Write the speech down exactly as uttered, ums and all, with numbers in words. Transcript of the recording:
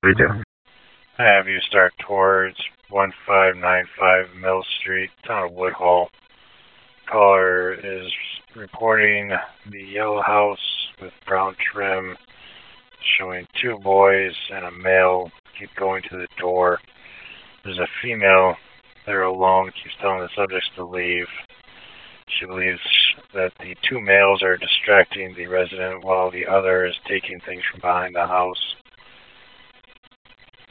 We do. I have you start towards one five nine five Mill Street, town of Woodhull. Caller is reporting the yellow house with brown trim, showing two boys and a male keep going to the door. There's a female there alone, keeps telling the subjects to leave. She believes that the two males are distracting the resident while the other is taking things from behind the house.